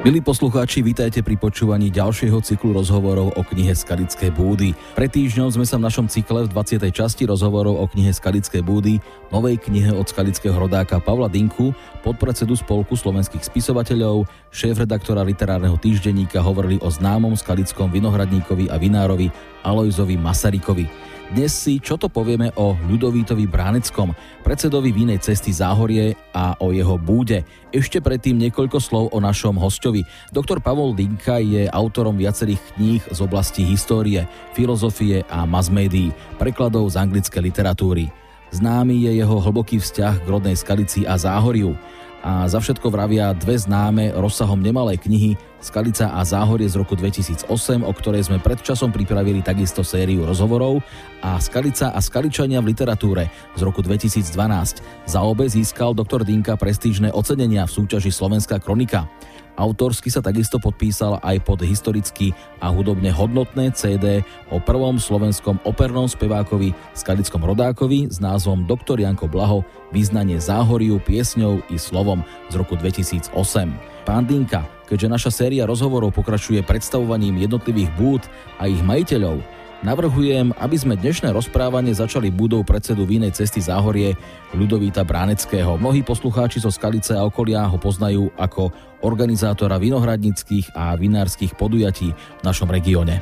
Milí poslucháči, vítajte pri počúvaní ďalšieho cyklu rozhovorov o knihe Skalické búdy. Pred týždňom sme sa v našom cykle v 20. časti rozhovorov o knihe Skalické búdy, novej knihe od skalického rodáka Pavla Dinku, podpredsedu Spolku slovenských spisovateľov, šéfredaktora literárneho týždenníka hovorili o známom skalickom vinohradníkovi a vinárovi Alojzovi Masarykovi. Dnes si čo to povieme o Ľudovítovi Bráneckom, predsedovi Vínej cesty Záhorie a o jeho búde. Ešte predtým niekoľko slov o našom hosťovi. Doktor Pavol Dinka je autorom viacerých kníh z oblasti histórie, filozofie a mass-médií, prekladov z anglickej literatúry. Známy je jeho hlboký vzťah k rodnej Skalici a Záhoriu. A za všetko vravia dve známe rozsahom nemalé knihy Skalica a Záhorie z roku 2008, o ktorej sme pred časom pripravili takisto sériu rozhovorov, a Skalica a Skaličania v literatúre z roku 2012. Za obe získal doktor Dinka prestížne ocenenia v súťaži Slovenská kronika. Autorsky sa takisto podpísal aj pod historicky a hudobne hodnotné CD o prvom slovenskom opernom spevákovi skalickom rodákovi s názvom Doktor Janko Blaho, Vyznanie Záhoriu piesňou i slovom z roku 2008. Pán Dinka, keďže naša séria rozhovorov pokračuje predstavovaním jednotlivých búd a ich majiteľov, navrhujem, aby sme dnešné rozprávanie začali búdou predsedu Vínej cesty Záhorie Ľudovíta Bráneckého. Mnohí poslucháči zo Skalice a okolia ho poznajú ako organizátora vinohradníckych a vinárskych podujatí v našom regióne.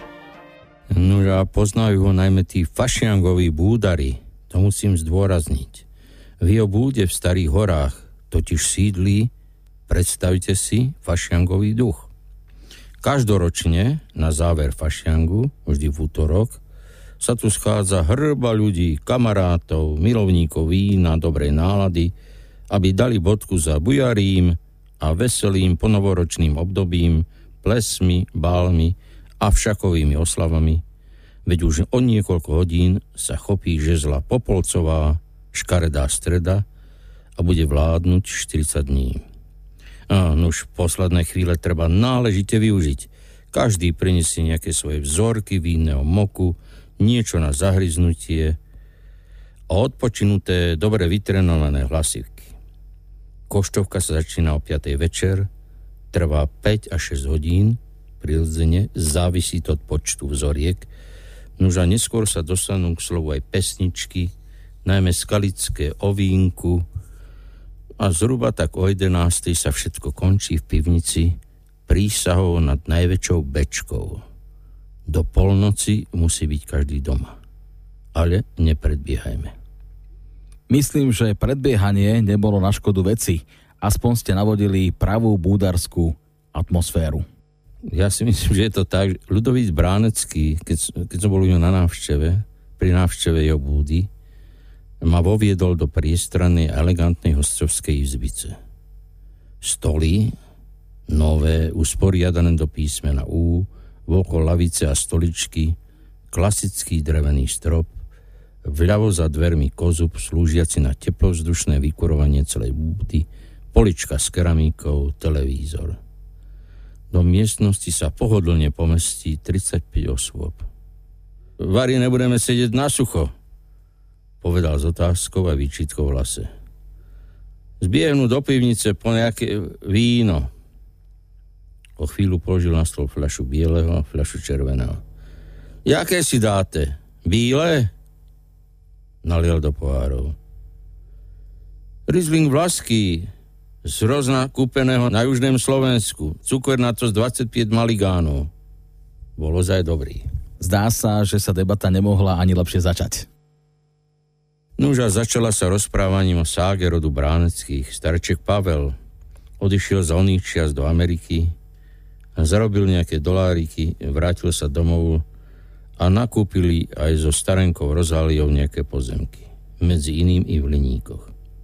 No a poznajú ho najmä tí fašiangoví búdari, to musím zdôrazniť. V jeho búde v Starých horách totiž sídlí, predstavte si, fašiangový duch. Každoročne na záver fašiangu, vždy v útorok, sa tu schádza hrba ľudí, kamarátov, milovníkov vína, dobrej nálady, aby dali bodku za bujarím a veselým ponovoročným obdobím, plesmi, bálmi a všakovými oslavami, veď už o niekoľko hodín sa chopí žezla Popolcová, škaredá streda a bude vládnuť 40 dní. Nuž, posledné chvíle treba náležite využiť. Každý prinesie nejaké svoje vzorky vínneho moku, niečo na zahryznutie a odpočinuté, dobre vytrenované hlasivky. Koštovka sa začína o 5. večer, trvá 5 až 6 hodín, prirodzene závisí to od počtu vzoriek, nuž a neskôr sa dostanú k slovu aj pesničky, najmä skalické o vínku, a zhruba tak o 11. sa všetko končí v pivnici prísahou nad najväčšou bečkou. Do polnoci musí byť každý doma. Ale nepredbiehajme. Myslím, že predbiehanie nebolo na škodu veci. Aspoň ste navodili pravú búdarskú atmosféru. Ja si myslím, že je to tak. Ľudovít Bránecký, keď som bol na návšteve, pri návšteve jeho búdy, ma voviedol do priestrannej elegantnej hostovskej izbice. Stoly, nové, usporiadané do písmena U, vokol lavice a stoličky, klasický drevený strop, vľavo za dvermi kozub slúžiaci na teplovzdušné vykurovanie celej búdy, polička s keramíkou, televízor. Do miestnosti sa pohodlne pomestí 35 osôb. Vari, nebudeme sedieť na sucho, povedal s otázkou a výčitkou v hlase. Zbiehnú do pivnice po nejaké víno. O chvíľu položil na stôl fľašu bieleho a fľašu červeného. Jaké si dáte? Bíle? Nalial do pohárov. Riesling vlaský, z hrozna kúpeného na južném Slovensku. Cukor na to z 25 maligánov. Bol ozaj dobrý. Zdá sa, že sa debata nemohla ani lepšie začať. Nuž a začala sa rozprávaním o ságe rodu Bráneckých. Starček Pavel odišiel za oných čias do Ameriky a zarobil nejaké doláriky, vrátil sa domov a nakúpili aj so starenkou Rozáliou nejaké pozemky. Medzi iným i v Liníkoch.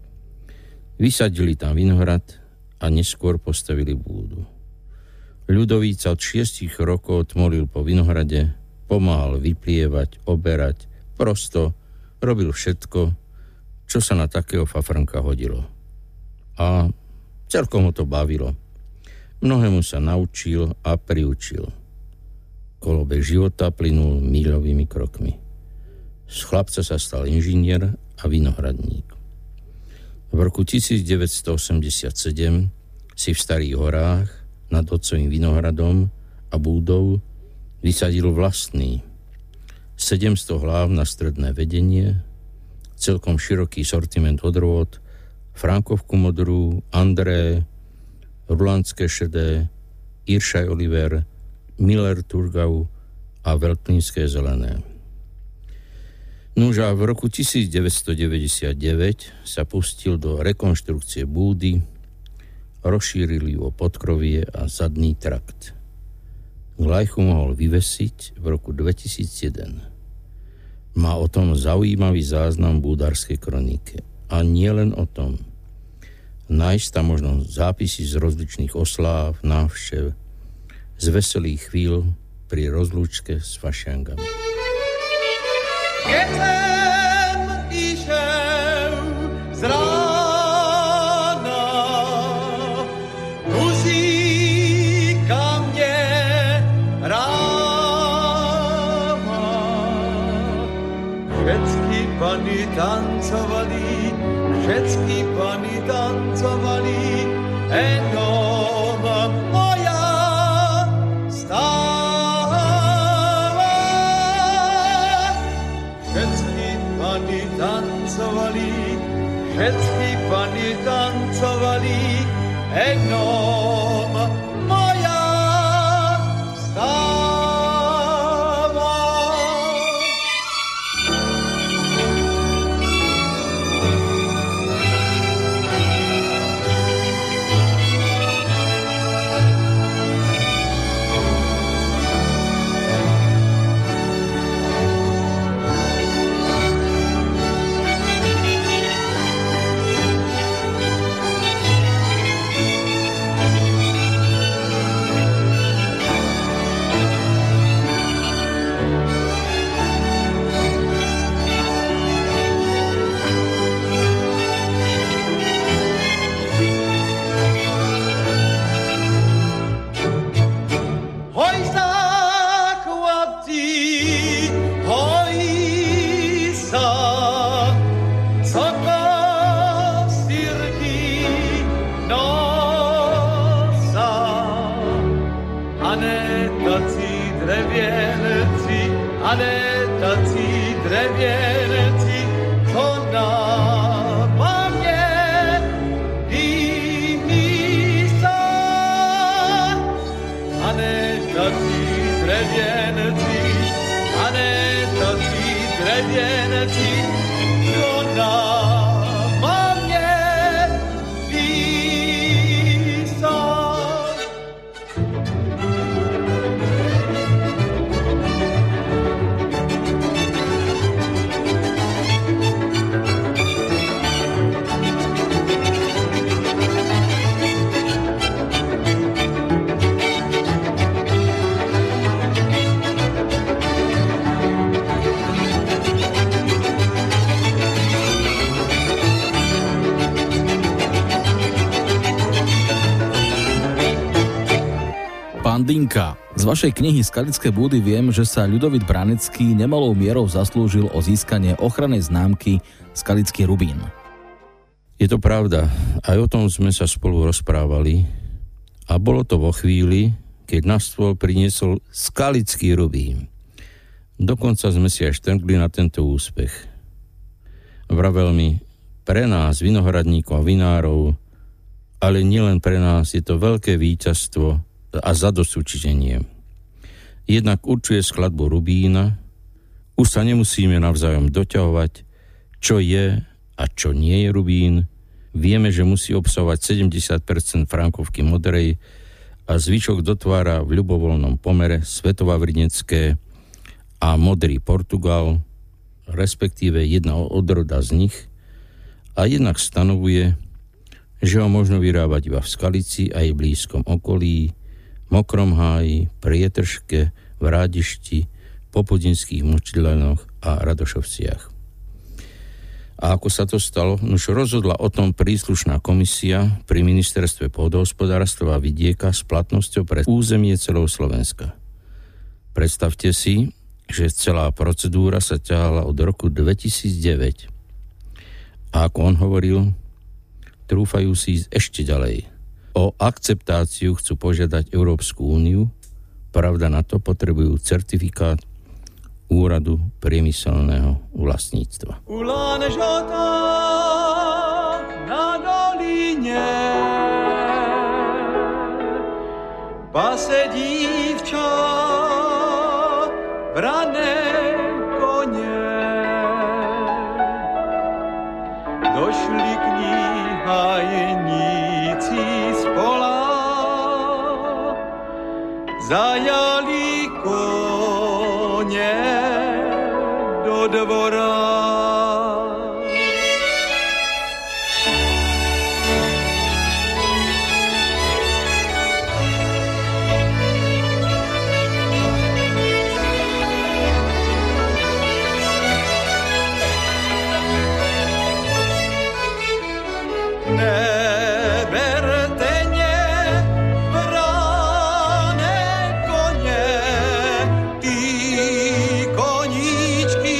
Vysadili tam vinohrad a neskôr postavili búdu. Ľudovít sa od 6 rokov tmolil po vinohrade, pomáhal vyplievať, oberať, prosto robil všetko, čo sa na takého fafrnka hodilo. A celkom ho to bavilo. Mnohému sa naučil a priučil. Kolobeh života plynul míľovými krokmi. Z chlapca sa stal inžinier a vinohradník. V roku 1987 si v Starých horách nad otcovým vinohradom a búdou vysadil vlastný 700 hlav na stredné vedenie, celkom široký sortiment odrôd, Frankovku modrú, André, Rulandské šedé, Iršaj Oliver, Miller Turgau a Veltlínské zelené. Nuž a v roku 1999 sa pustil do rekonštrukcie búdy, rozšíril ju o podkrovie a zadný trakt. Glajchu mohol vyvesiť v roku 2001. Má o tom zaujímavý záznam v búdarskej kronike. A nie len o tom. Nájsť tam možno zápisy z rozličných osláv, návštev, z veselých chvíľ pri rozlúčke s fašiangami. Keď sem išiel z rána, muzika mne ráma. Všetky pani tancovali, všetky pani tancovali, jenom moja stála. Všetky pani tancovali, všetky pani tancovali, jenom moja stála. Dinka. Z vašej knihy Skalické búdy viem, že sa Ľudovít Branecký nemalou mierou zaslúžil o získanie ochrannej známky Skalický rubín. Je to pravda. Aj o tom sme sa spolu rozprávali. A bolo to vo chvíli, keď na stôl priniesol Skalický rubín. Dokonca sme si aj štrngli na tento úspech. Vravel mi, pre nás, vinohradníkov a vinárov, ale nielen pre nás, je to veľké víťazstvo a zadosťučinenie. Jednak určuje skladbu rubína, už sa nemusíme navzájom doťahovať, čo je a čo nie je rubín. Vieme, že musí obsahovať 70% frankovky modrej a zvyšok dotvára v ľubovoľnom pomere svetovavrinecké a modrý Portugal, respektíve jedna odroda z nich, a jednak stanovuje, že ho možno vyrábať iba v Skalici a jej blízkom okolí, Mokrom háji, Prietržke, v Rádišti, Popudinských močidlenoch a Radošovciach. A ako sa to stalo? Už rozhodla o tom príslušná komisia pri ministerstve pôdohospodárstva a vidieka s platnosťou pre územie celého Slovenska. Predstavte si, že celá procedúra sa ťahala od roku 2009. A ako on hovoril, trúfajú si ísť ešte ďalej. O akceptáciu chcú požiadať Európsku úniu, pravda na to potrebujú certifikát Úradu priemyselného vlastníctva. Ulan žltá na dolině pase dívča brané koně. Došli k ní hajníci z pola, zajali koně do dvora. Neberte mě, brané koně, ty koníčky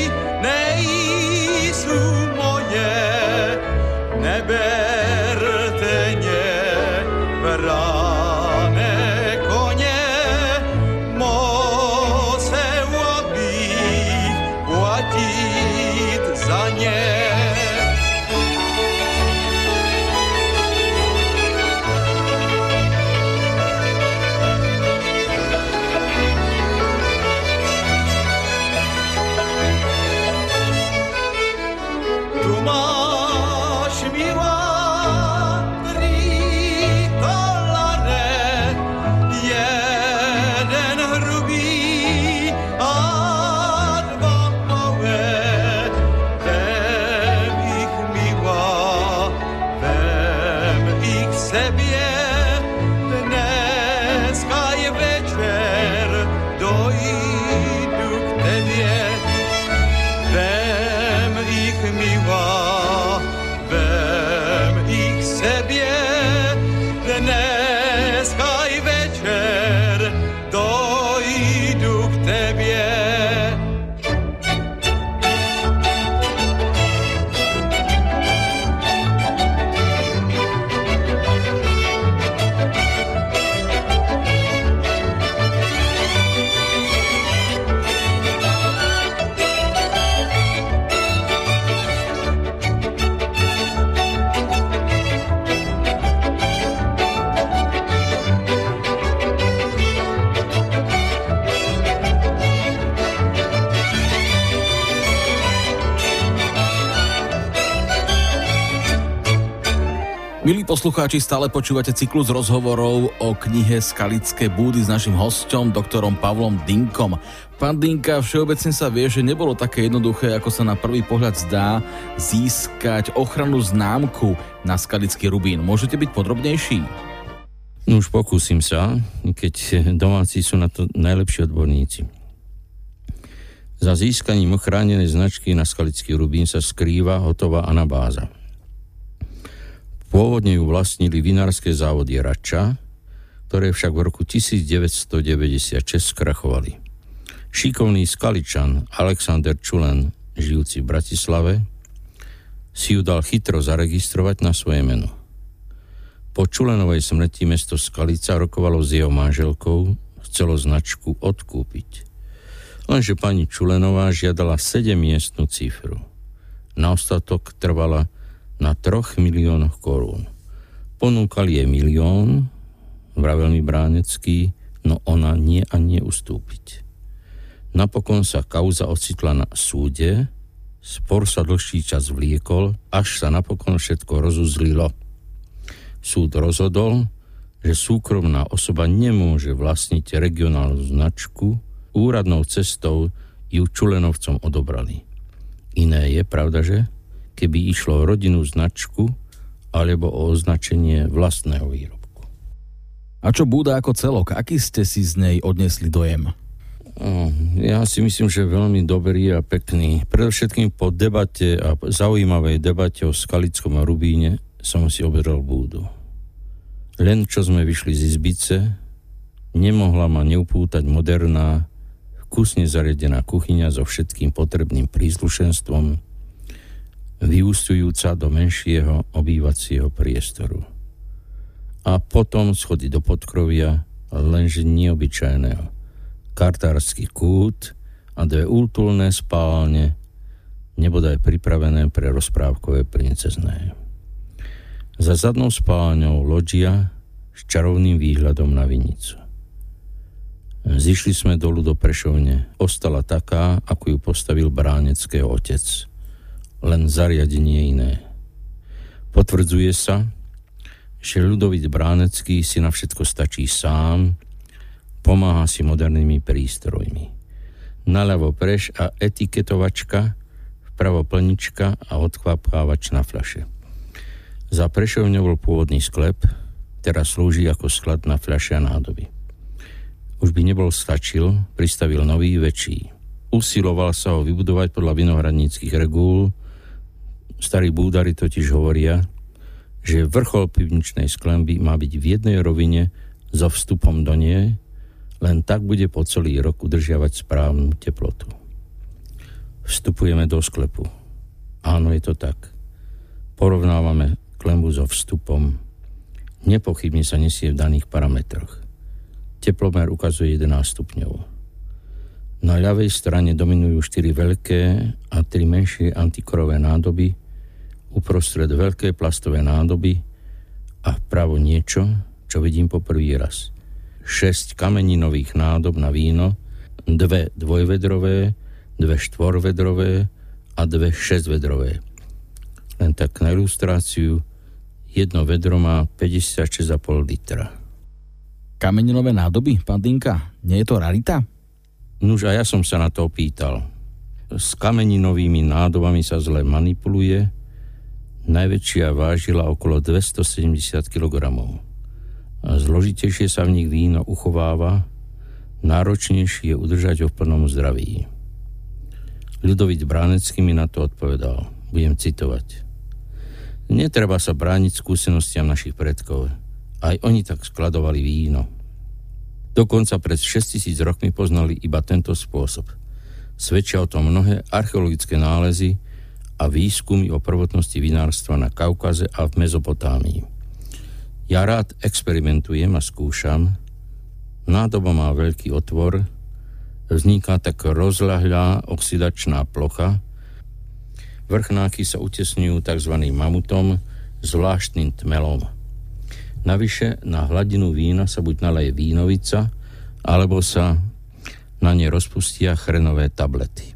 nejsou moje. Neberte mě, brané koně, musel bych platit za ně. Milí poslucháči, stále počúvate cyklus rozhovorov o knihe Skalické búdy s našim hosťom, doktorom Pavlom Dynkom. Pán Dynka, všeobecne sa vie, že nebolo také jednoduché, ako sa na prvý pohľad zdá, získať ochrannú známku na skalický rubín. Môžete byť podrobnejší? No už pokúsim sa, keď domáci sú na to najlepší odborníci. Za získaním ochránenej značky na skalický rubín sa skrýva hotová anabáza. Pôvodne ju vlastnili vinárske závody Rača, ktoré však v roku 1996 skrachovali. Šikovný Skaličan Alexander Čulen, žijúci v Bratislave, si ju dal chytro zaregistrovať na svoje meno. Po Čulenovej smrti mesto Skalica rokovalo s jeho manželkou, chcelo značku odkúpiť. Lenže pani Čulenová žiadala 7-miestnu cifru. Na ostatok trvala na 3 miliónoch korún. Ponúkali jej 1 milión, vravel mi Bránecký, no ona nie a nie ustúpiť. Napokon sa kauza ocitla na súde, spor sa dlhší čas vliekol, až sa napokon všetko rozuzlilo. Súd rozhodol, že súkromná osoba nemôže vlastniť regionálnu značku, úradnou cestou ju Čulenovcom odobrali. Iné je, pravda, že? Keby išlo o rodinnú značku alebo o označenie vlastného výrobku. A čo búda ako celok? Aký ste si z nej odnesli dojem? Ja si myslím, že veľmi dobrý a pekný. Predovšetkým po debate a zaujímavej debate o skalickom rubíne som si obral búdu. Len čo sme vyšli z izbice, nemohla ma neupútať moderná, vkusne zariadená kuchyňa so všetkým potrebným príslušenstvom, vyústujúca do menšieho obývacieho priestoru. a potom schody do podkrovia, lenže neobyčajného. Kartársky kút a 2 útulné spálne, nebodaj pripravené pre rozprávkové princezné. Za zadnou spálňou loďia s čarovným výhľadom na Vinicu. Zišli sme dolu do Prešovne. Ostala taká, ako ju postavil Bráneckého otec. Len zariadenie iné. Potvrdzuje sa, že Ľudovít Bránecký si na všetko stačí sám, pomáha si modernými prístrojmi. Naľavo preš a etiketovačka, vpravo plnička a odkvapkávač na fľaše. Za Prešovňou bol pôvodný sklep, teraz slúži ako sklad na fľaše a nádoby. Už by nebol stačil, pristavil nový, väčší. Usiloval sa ho vybudovať podľa vinohradníckych regúl. Starí búdari totiž hovoria, že vrchol pivničnej sklenby má byť v jednej rovine so vstupom do nej, len tak bude po celý rok udržiavať správnu teplotu. Vstupujeme do sklepu. Áno, je to tak. Porovnávame klenbu so vstupom. Nepochybne sa nesie v daných parametroch. Teplomer ukazuje 11 stupňov. Na ľavej strane dominujú 4 veľké a 3 menšie antikorové nádoby, uprostred veľké plastové nádoby a vpravo niečo, čo vidím po prvý raz. 6 kameninových nádob na víno, 2 dvojvedrové, 2 štvorvedrové a 2 šesťvedrové. Len tak na ilustráciu, jedno vedro má 56,5 litra. Kameninové nádoby, pán Dinka, nie je to rarita? Nuž a ja som sa na to opýtal. S kameninovými nádobami sa zle manipuluje. Najväčšia vážila okolo 270 kg. A zložitejšie sa v nich víno uchováva, náročnejšie je udržať ho v plnom zdraví. Ľudovít Bránecký mi na to odpovedal. Budem citovať. Netreba sa brániť skúsenostiam našich predkov. Aj oni tak skladovali víno. Dokonca pred 6000 rokmi poznali iba tento spôsob. Svedčia o tom mnohé archeologické nálezy a výskumy o prvotnosti vinárstva na Kaukaze a v Mezopotámii. Ja rád experimentujem a skúšam. Nádoba má veľký otvor, vzniká tak rozľahlá oxidačná plocha, vrchnáky sa utesňujú tzv. Mamutom, zvláštnym tmelom. Navyše na hladinu vína sa buď naleje vínovica, alebo sa na ne rozpustia chrenové tablety.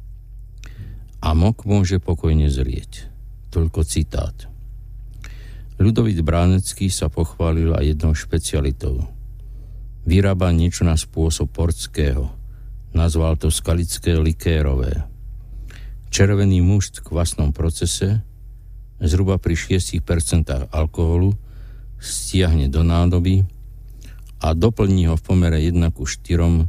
A mok môže pokojne zrieť. Toľko citát. Ľudovít Bránecký sa pochválil aj jednou špecialitou. Vyrába niečo na spôsob portského. Nazval to skalické likérové. Červený mušt v kvasnom procese, zhruba pri 6% alkoholu, stiahne do nádoby a doplní ho v pomere 1:4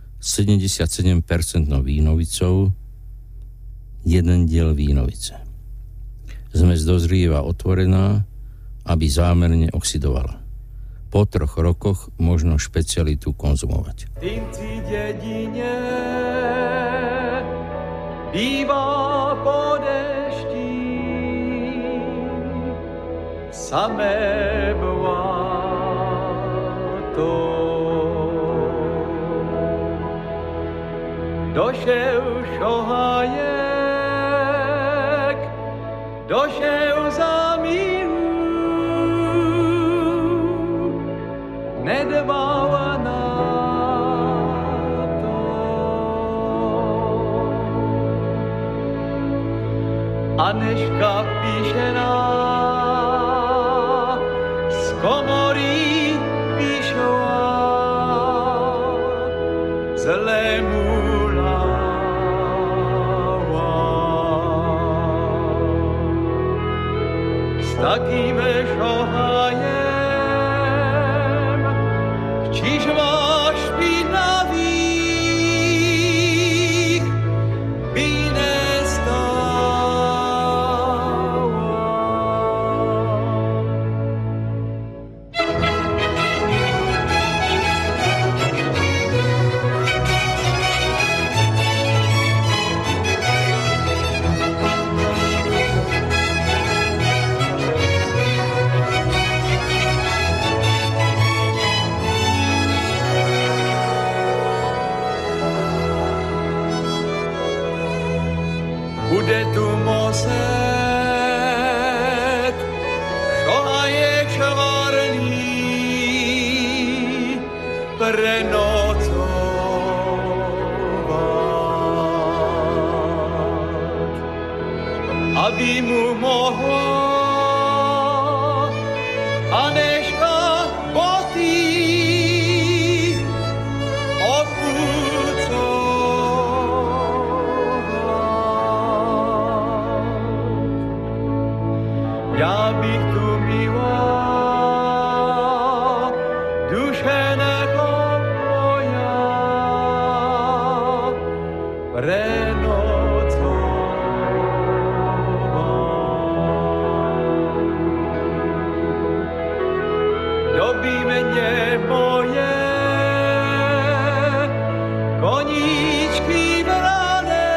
77% vínovicou, 1 diel vínovice. Zmes dozrieva otvorená, aby zámerne oxidovala. Po 3 rokoch možno špecialitu konzumovať. V Týnci dedine bývá po dešti samé bláto. Došel šohajek, došel za míru, nedbal na to. Anežka píšená z komory vyšla, zlému s takým šohajem, čiž máš špinavých by nestáva. prenocovať, aby mu mohla Anežka boty opucovať. Ja bych tu mila dušeného moja prenocovať. Dobímenie moje koníčky brané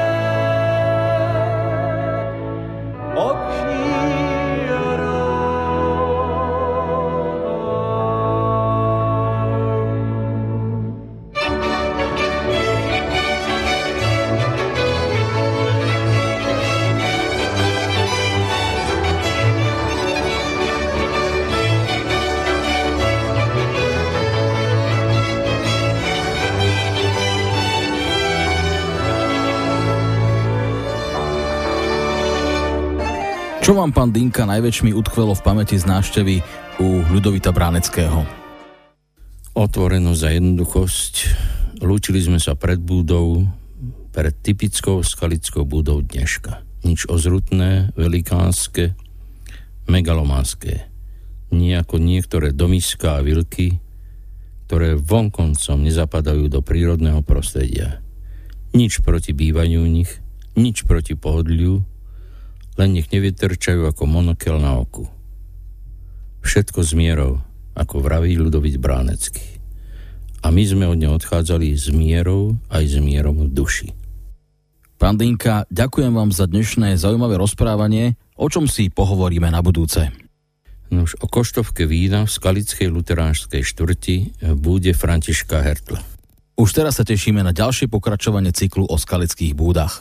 Čo vám, pán Dinka, najväčšmi utkvelo v pamäti z návštevy u Ľudovita Bráneckého? Otvorenosť a jednoduchosť. Lúčili sme sa pred búdou, pred typickou skalickou búdou dneška. Nič ozrutné, velikánske, megalománske. Nie ako niektoré domiská a vilky, ktoré vonkoncom nezapadajú do prírodného prostredia. Nič proti bývaniu v nich, nič proti pohodliu, len nech nevytrčajú ako monokel na oku. Všetko s mierou, ako vraví Ľudovít Bránecký. A my sme od neho odchádzali s mierou aj s mierou v duši. Pán Dinka, ďakujem vám za dnešné zaujímavé rozprávanie. O čom si pohovoríme na budúce? No už o koštovke vína v skalickej luteránskej štvrti v búde Františka Hertla. Už teraz sa tešíme na ďalšie pokračovanie cyklu o skalických búdach.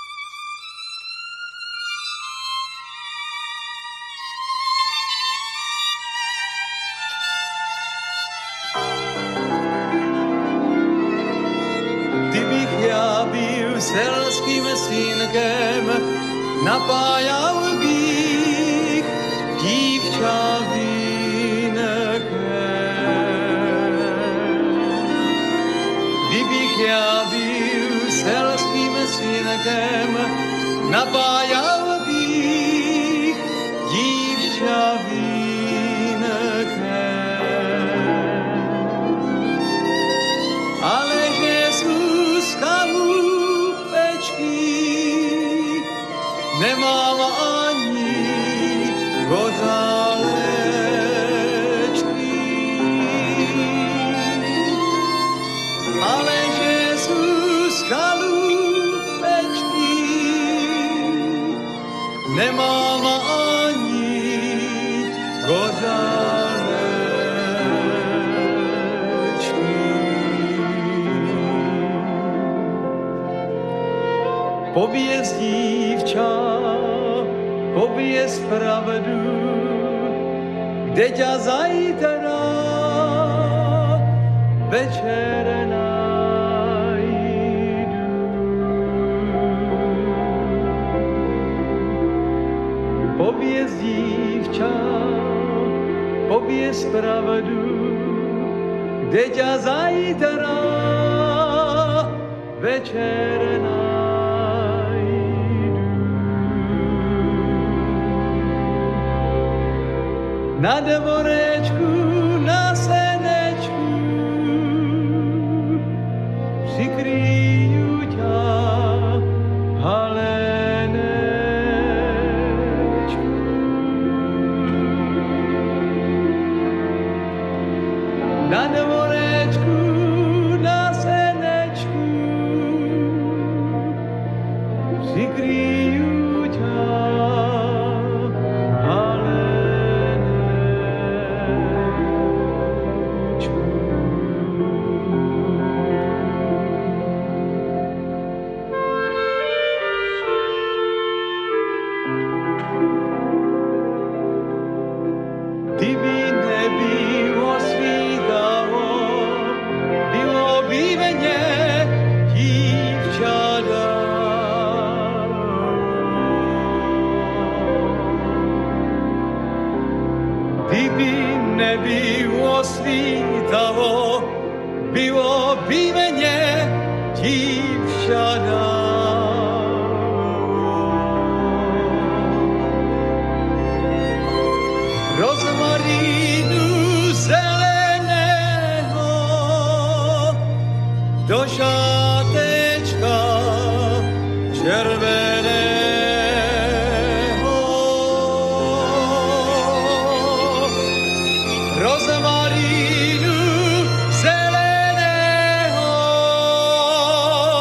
Selským synkem napájal bych dívča vínkem. Kdybych já byl selským synkem, napájal bych dívča vínkem. Ale že Zuzka nemám ani gořálečky, ale že Zuzka lupečky, nemám ani gořálečky. Pověz dívča, pověz pravdu, kde ťa zajtra večer najdu. Pověz dívča, pověz pravdu, kde ťa zajtra večer najdu. Na dvorečku, na senečku přikryju ťa halenečku. Na dvorečku, na senečku přikryju ťa bylo by mě dívčana. Rozmarínu zeleného do šátečka červeného. Rozmarínu zeleného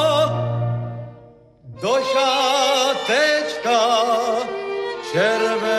do šátečka červeného.